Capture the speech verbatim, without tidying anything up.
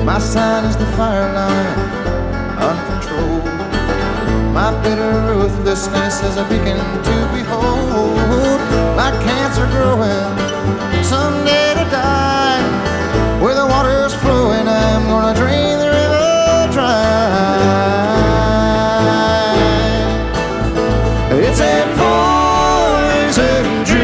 My sign is the fire line, uncontrolled. My bitter ruthlessness is a beacon to behold. Like cancer growing, someday to die. Where the water's flowing, I'm gonna drain the river dry. It's a poison dream.